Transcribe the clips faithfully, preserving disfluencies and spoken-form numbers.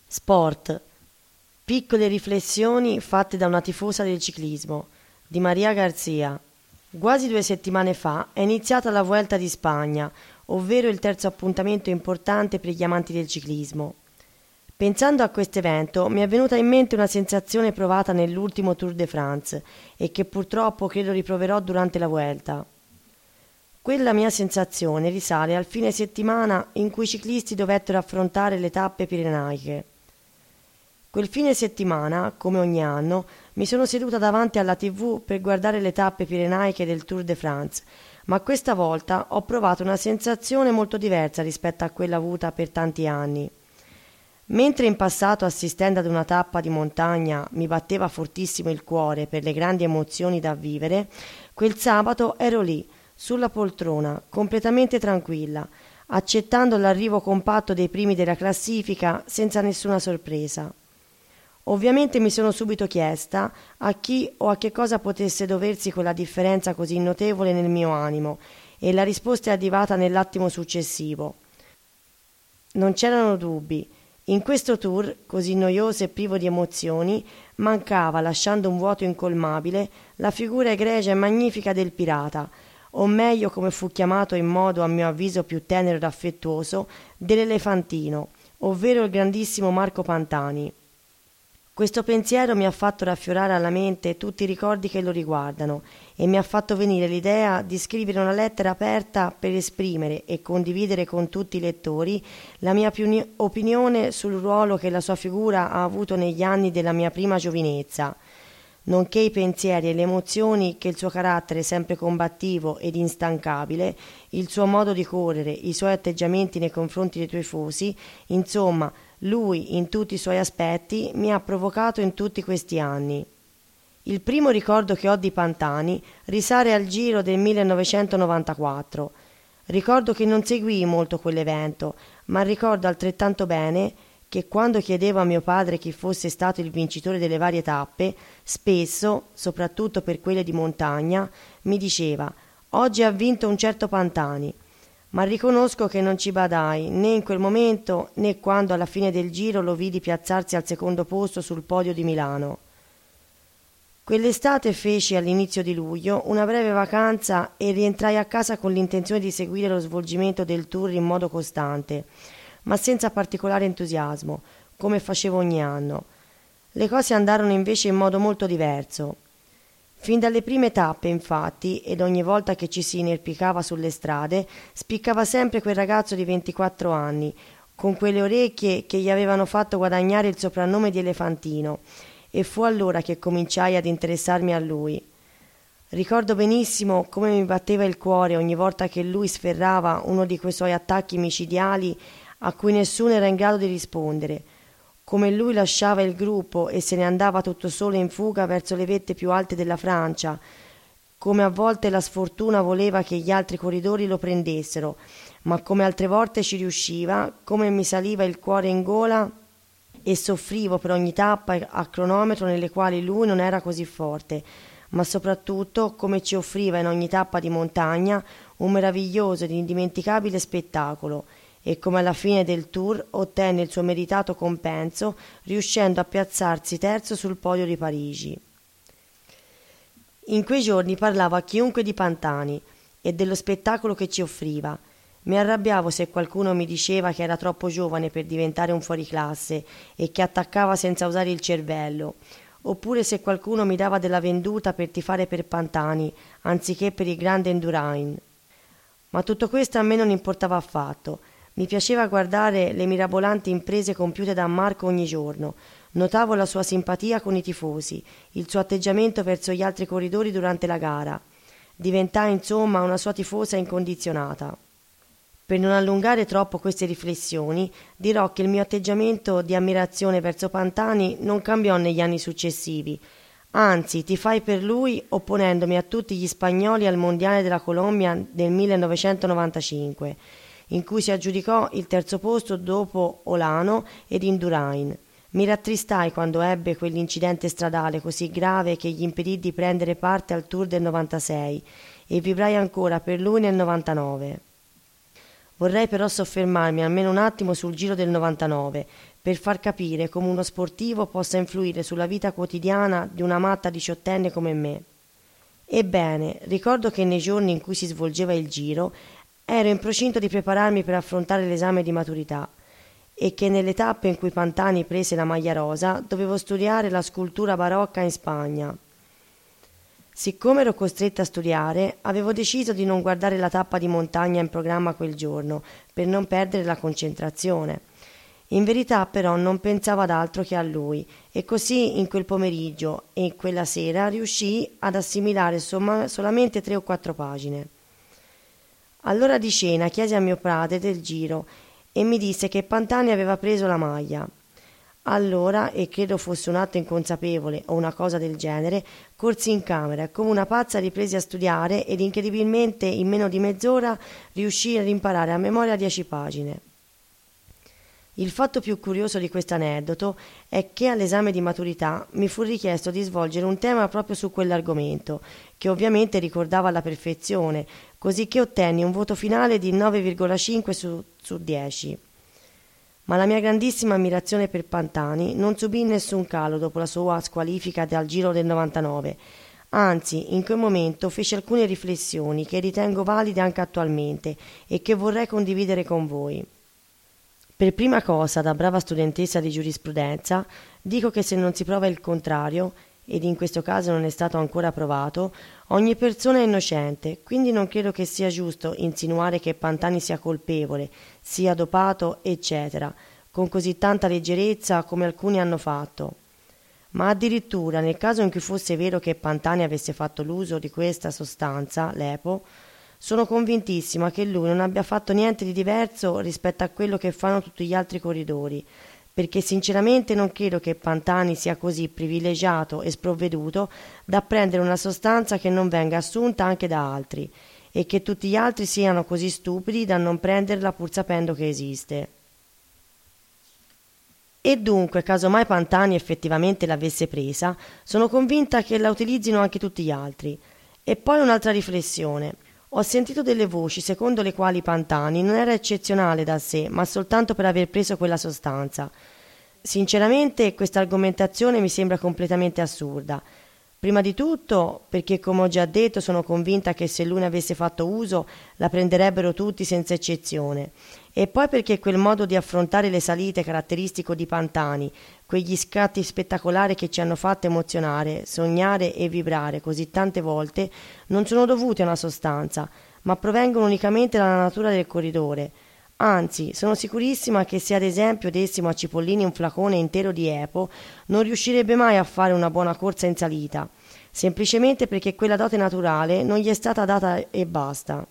Sport. Piccole riflessioni fatte da una tifosa del ciclismo, di Maria Garzia. Quasi due settimane fa è iniziata la Vuelta di Spagna, ovvero il terzo appuntamento importante per gli amanti del ciclismo. Pensando a questo evento mi è venuta in mente una sensazione provata nell'ultimo Tour de France e che purtroppo credo riproverò durante la Vuelta. Quella mia sensazione risale al fine settimana in cui i ciclisti dovettero affrontare le tappe pirenaiche. Quel fine settimana, come ogni anno, mi sono seduta davanti alla tivù per guardare le tappe pirenaiche del Tour de France, ma questa volta ho provato una sensazione molto diversa rispetto a quella avuta per tanti anni. Mentre in passato, assistendo ad una tappa di montagna, mi batteva fortissimo il cuore per le grandi emozioni da vivere, quel sabato ero lì, sulla poltrona, completamente tranquilla, accettando l'arrivo compatto dei primi della classifica senza nessuna sorpresa. Ovviamente mi sono subito chiesta a chi o a che cosa potesse doversi quella differenza così notevole nel mio animo, e la risposta è arrivata nell'attimo successivo. Non c'erano dubbi. In questo tour, così noioso e privo di emozioni, mancava, lasciando un vuoto incolmabile, la figura egregia e magnifica del pirata, o meglio, come fu chiamato in modo a mio avviso più tenero ed affettuoso, dell'elefantino, ovvero il grandissimo Marco Pantani. Questo pensiero mi ha fatto raffiorare alla mente tutti i ricordi che lo riguardano e mi ha fatto venire l'idea di scrivere una lettera aperta per esprimere e condividere con tutti i lettori la mia opinione sul ruolo che la sua figura ha avuto negli anni della mia prima giovinezza, nonché i pensieri e le emozioni che il suo carattere sempre combattivo ed instancabile, il suo modo di correre, i suoi atteggiamenti nei confronti dei tifosi, insomma, lui, in tutti i suoi aspetti, mi ha provocato in tutti questi anni. Il primo ricordo che ho di Pantani risale al Giro del millenovecentonovantaquattro. Ricordo che non seguii molto quell'evento, ma ricordo altrettanto bene che quando chiedevo a mio padre chi fosse stato il vincitore delle varie tappe, spesso, soprattutto per quelle di montagna, mi diceva «Oggi ha vinto un certo Pantani». Ma riconosco che non ci badai né in quel momento né quando alla fine del giro lo vidi piazzarsi al secondo posto sul podio di Milano. Quell'estate feci all'inizio di luglio una breve vacanza e rientrai a casa con l'intenzione di seguire lo svolgimento del tour in modo costante, ma senza particolare entusiasmo, come facevo ogni anno. Le cose andarono invece in modo molto diverso. Fin dalle prime tappe, infatti, ed ogni volta che ci si inerpicava sulle strade, spiccava sempre quel ragazzo di ventiquattro anni, con quelle orecchie che gli avevano fatto guadagnare il soprannome di Elefantino, e fu allora che cominciai ad interessarmi a lui. Ricordo benissimo come mi batteva il cuore ogni volta che lui sferrava uno di quei suoi attacchi micidiali a cui nessuno era in grado di rispondere, come lui lasciava il gruppo e se ne andava tutto solo in fuga verso le vette più alte della Francia, come a volte la sfortuna voleva che gli altri corridori lo prendessero, ma come altre volte ci riusciva, come mi saliva il cuore in gola e soffrivo per ogni tappa a cronometro nelle quali lui non era così forte, ma soprattutto come ci offriva in ogni tappa di montagna un meraviglioso ed indimenticabile spettacolo, e come alla fine del tour ottenne il suo meritato compenso riuscendo a piazzarsi terzo sul podio di Parigi. In quei giorni parlavo a chiunque di Pantani e dello spettacolo che ci offriva. Mi arrabbiavo se qualcuno mi diceva che era troppo giovane per diventare un fuoriclasse e che attaccava senza usare il cervello, oppure se qualcuno mi dava della venduta per tifare per Pantani anziché per il grande Indurain. Ma tutto questo a me non importava affatto. Mi piaceva guardare le mirabolanti imprese compiute da Marco ogni giorno. Notavo la sua simpatia con i tifosi, il suo atteggiamento verso gli altri corridori durante la gara. Diventai insomma una sua tifosa incondizionata. Per non allungare troppo queste riflessioni, dirò che il mio atteggiamento di ammirazione verso Pantani non cambiò negli anni successivi. Anzi, tifai per lui opponendomi a tutti gli spagnoli al Mondiale della Colombia del millenovecentonovantacinque, in cui si aggiudicò il terzo posto dopo Olano ed Indurain. Mi rattristai quando ebbe quell'incidente stradale così grave che gli impedì di prendere parte al Tour del novantasei e vibrai ancora per lui nel novantanove. Vorrei però soffermarmi almeno un attimo sul Giro del novantanove, per far capire come uno sportivo possa influire sulla vita quotidiana di una matta diciottenne come me. Ebbene, ricordo che nei giorni in cui si svolgeva il Giro ero in procinto di prepararmi per affrontare l'esame di maturità e che nelle tappe in cui Pantani prese la maglia rosa dovevo studiare la scultura barocca in Spagna. Siccome ero costretta a studiare, avevo deciso di non guardare la tappa di montagna in programma quel giorno per non perdere la concentrazione. In verità però non pensavo ad altro che a lui e così in quel pomeriggio e quella sera riuscii ad assimilare somma- solamente tre o quattro pagine. All'ora di cena chiesi a mio padre del Giro e mi disse che Pantani aveva preso la maglia. Allora, e credo fosse un atto inconsapevole o una cosa del genere, corsi in camera e come una pazza ripresi a studiare ed incredibilmente in meno di mezz'ora riuscii ad imparare a memoria dieci pagine. Il fatto più curioso di questo aneddoto è che all'esame di maturità mi fu richiesto di svolgere un tema proprio su quell'argomento, che ovviamente ricordava alla perfezione, così che ottenni un voto finale di nove virgola cinque su, su dieci. Ma la mia grandissima ammirazione per Pantani non subì nessun calo dopo la sua squalifica dal Giro del novantanove, anzi in quel momento fece alcune riflessioni che ritengo valide anche attualmente e che vorrei condividere con voi. Per prima cosa, da brava studentessa di giurisprudenza, dico che se non si prova il contrario, ed in questo caso non è stato ancora provato, ogni persona è innocente, quindi non credo che sia giusto insinuare che Pantani sia colpevole, sia dopato, eccetera, con così tanta leggerezza come alcuni hanno fatto. Ma addirittura nel caso in cui fosse vero che Pantani avesse fatto l'uso di questa sostanza, l'Epo, sono convintissima che lui non abbia fatto niente di diverso rispetto a quello che fanno tutti gli altri corridori, perché sinceramente non credo che Pantani sia così privilegiato e sprovveduto da prendere una sostanza che non venga assunta anche da altri, e che tutti gli altri siano così stupidi da non prenderla pur sapendo che esiste. E dunque, caso mai Pantani effettivamente l'avesse presa, sono convinta che la utilizzino anche tutti gli altri. E poi un'altra riflessione. Ho sentito delle voci secondo le quali Pantani non era eccezionale da sé, ma soltanto per aver preso quella sostanza. Sinceramente questa argomentazione mi sembra completamente assurda. Prima di tutto perché, come ho già detto, sono convinta che se lui ne avesse fatto uso la prenderebbero tutti senza eccezione. E poi perché quel modo di affrontare le salite caratteristico di Pantani, quegli scatti spettacolari che ci hanno fatto emozionare, sognare e vibrare così tante volte, non sono dovuti a una sostanza, ma provengono unicamente dalla natura del corridore. Anzi, sono sicurissima che se ad esempio dessimo a Cipollini un flacone intero di Epo, non riuscirebbe mai a fare una buona corsa in salita, semplicemente perché quella dote naturale non gli è stata data e basta.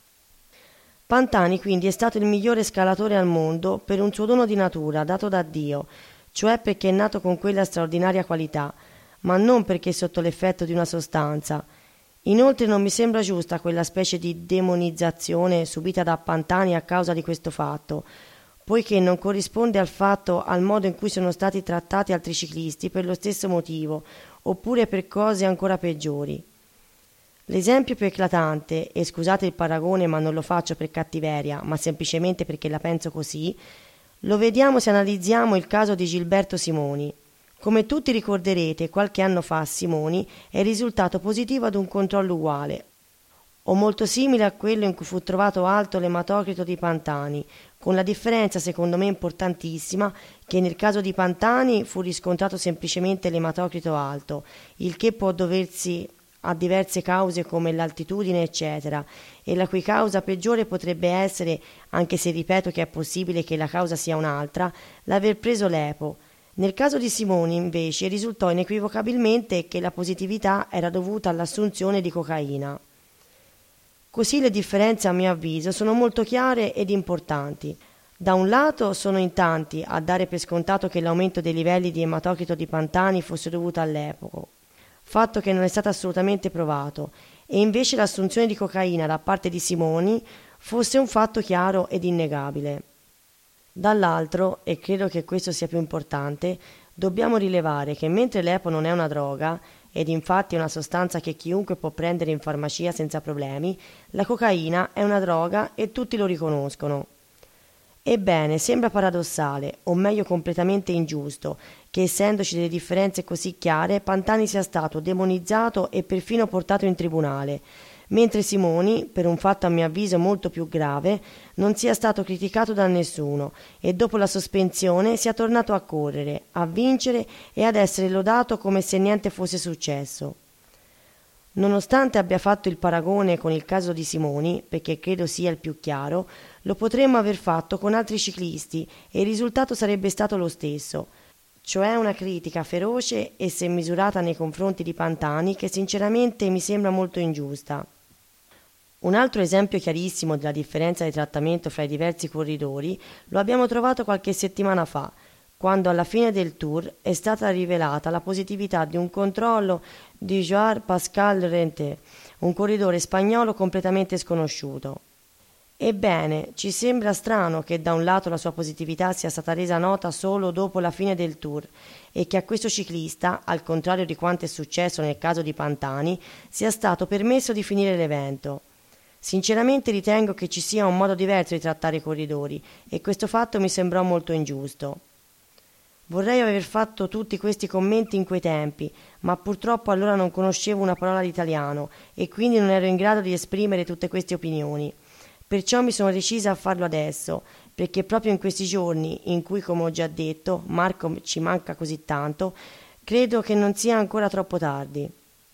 Pantani quindi è stato il migliore scalatore al mondo per un suo dono di natura dato da Dio, cioè perché è nato con quella straordinaria qualità, ma non perché è sotto l'effetto di una sostanza. Inoltre non mi sembra giusta quella specie di demonizzazione subita da Pantani a causa di questo fatto, poiché non corrisponde al fatto al modo in cui sono stati trattati altri ciclisti per lo stesso motivo, oppure per cose ancora peggiori. L'esempio più eclatante, e scusate il paragone ma non lo faccio per cattiveria, ma semplicemente perché la penso così, lo vediamo se analizziamo il caso di Gilberto Simoni. Come tutti ricorderete, qualche anno fa Simoni è risultato positivo ad un controllo uguale, o molto simile a quello in cui fu trovato alto l'ematocrito di Pantani, con la differenza secondo me importantissima che nel caso di Pantani fu riscontrato semplicemente l'ematocrito alto, il che può doversi a diverse cause come l'altitudine eccetera, e la cui causa peggiore potrebbe essere, anche se ripeto che è possibile che la causa sia un'altra, l'aver preso l'Epo. Nel caso di Simoni invece risultò inequivocabilmente che la positività era dovuta all'assunzione di cocaina. Così le differenze a mio avviso sono molto chiare ed importanti. Da un lato sono in tanti a dare per scontato che l'aumento dei livelli di ematocrito di Pantani fosse dovuto all'epoca, fatto che non è stato assolutamente provato, e invece l'assunzione di cocaina da parte di Simoni fosse un fatto chiaro ed innegabile. Dall'altro, e credo che questo sia più importante, dobbiamo rilevare che mentre l'Epo non è una droga, ed infatti è una sostanza che chiunque può prendere in farmacia senza problemi, la cocaina è una droga e tutti lo riconoscono. Ebbene, sembra paradossale, o meglio completamente ingiusto, che essendoci delle differenze così chiare, Pantani sia stato demonizzato e perfino portato in tribunale, mentre Simoni, per un fatto a mio avviso molto più grave, non sia stato criticato da nessuno e dopo la sospensione sia tornato a correre, a vincere e ad essere lodato come se niente fosse successo. Nonostante abbia fatto il paragone con il caso di Simoni, perché credo sia il più chiaro, lo potremmo aver fatto con altri ciclisti e il risultato sarebbe stato lo stesso, cioè una critica feroce e se misurata nei confronti di Pantani che sinceramente mi sembra molto ingiusta. Un altro esempio chiarissimo della differenza di trattamento fra i diversi corridori lo abbiamo trovato qualche settimana fa, quando alla fine del Tour è stata rivelata la positività di un controllo di Joan Pascal Renté, un corridore spagnolo completamente sconosciuto. Ebbene, ci sembra strano che da un lato la sua positività sia stata resa nota solo dopo la fine del Tour e che a questo ciclista, al contrario di quanto è successo nel caso di Pantani, sia stato permesso di finire l'evento. Sinceramente ritengo che ci sia un modo diverso di trattare i corridori e questo fatto mi sembrò molto ingiusto. Vorrei aver fatto tutti questi commenti in quei tempi, ma purtroppo allora non conoscevo una parola di italiano e quindi non ero in grado di esprimere tutte queste opinioni. Perciò mi sono decisa a farlo adesso, perché proprio in questi giorni, in cui, come ho già detto, Marco ci manca così tanto, credo che non sia ancora troppo tardi.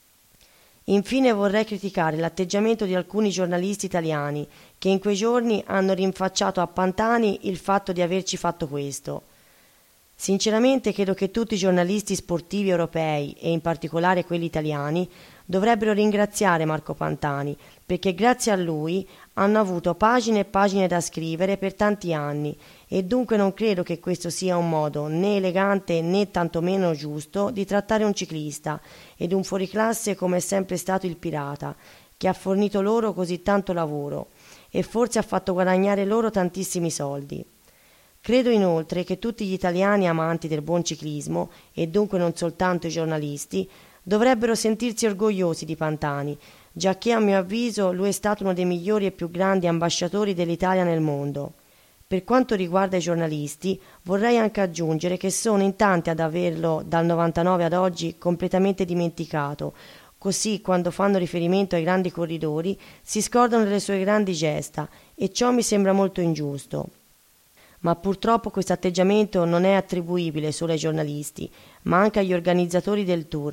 Infine vorrei criticare l'atteggiamento di alcuni giornalisti italiani che in quei giorni hanno rinfacciato a Pantani il fatto di averci fatto questo. Sinceramente credo che tutti i giornalisti sportivi europei, e in particolare quelli italiani, dovrebbero ringraziare Marco Pantani, perché grazie a lui hanno avuto pagine e pagine da scrivere per tanti anni, e dunque non credo che questo sia un modo né elegante né tantomeno giusto di trattare un ciclista ed un fuoriclasse come è sempre stato il Pirata, che ha fornito loro così tanto lavoro e forse ha fatto guadagnare loro tantissimi soldi. Credo inoltre che tutti gli italiani amanti del buon ciclismo, e dunque non soltanto i giornalisti, dovrebbero sentirsi orgogliosi di Pantani, giacché a mio avviso lui è stato uno dei migliori e più grandi ambasciatori dell'Italia nel mondo. Per quanto riguarda i giornalisti, vorrei anche aggiungere che sono in tanti ad averlo dal novantanove ad oggi completamente dimenticato, così quando fanno riferimento ai grandi corridori si scordano delle sue grandi gesta e ciò mi sembra molto ingiusto. Ma purtroppo questo atteggiamento non è attribuibile solo ai giornalisti, ma anche agli organizzatori del Tour.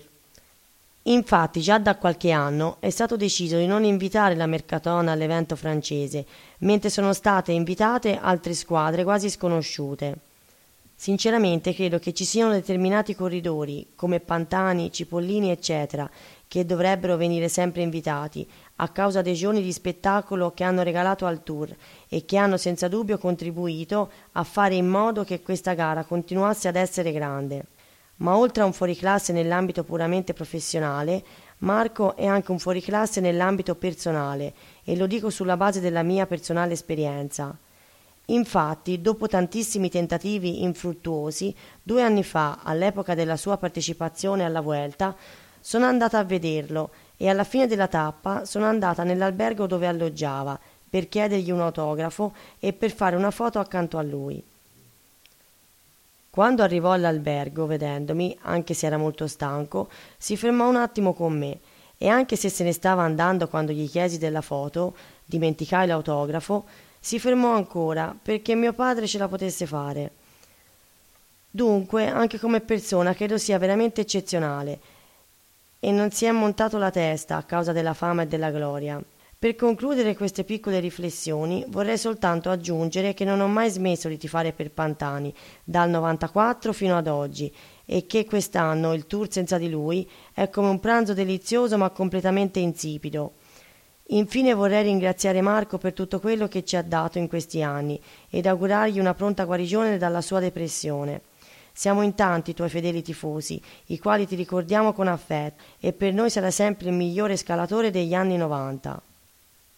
Infatti già da qualche anno è stato deciso di non invitare la Mercatona all'evento francese, mentre sono state invitate altre squadre quasi sconosciute. Sinceramente credo che ci siano determinati corridori, come Pantani, Cipollini eccetera, che dovrebbero venire sempre invitati, a causa dei giorni di spettacolo che hanno regalato al Tour e che hanno senza dubbio contribuito a fare in modo che questa gara continuasse ad essere grande. Ma oltre a un fuoriclasse nell'ambito puramente professionale, Marco è anche un fuoriclasse nell'ambito personale e lo dico sulla base della mia personale esperienza. Infatti, dopo tantissimi tentativi infruttuosi, due anni fa, all'epoca della sua partecipazione alla Vuelta, sono andata a vederlo e alla fine della tappa sono andata nell'albergo dove alloggiava per chiedergli un autografo e per fare una foto accanto a lui. Quando arrivò all'albergo, vedendomi, anche se era molto stanco, si fermò un attimo con me e anche se se ne stava andando quando gli chiesi della foto, dimenticai l'autografo, si fermò ancora perché mio padre ce la potesse fare. Dunque, anche come persona credo sia veramente eccezionale e non si è montato la testa a causa della fama e della gloria. Per concludere queste piccole riflessioni vorrei soltanto aggiungere che non ho mai smesso di tifare per Pantani dal novantaquattro fino ad oggi e che quest'anno il Tour senza di lui è come un pranzo delizioso ma completamente insipido. Infine vorrei ringraziare Marco per tutto quello che ci ha dato in questi anni ed augurargli una pronta guarigione dalla sua depressione. Siamo in tanti tuoi fedeli tifosi, i quali ti ricordiamo con affetto e per noi sarai sempre il migliore scalatore degli anni novanta.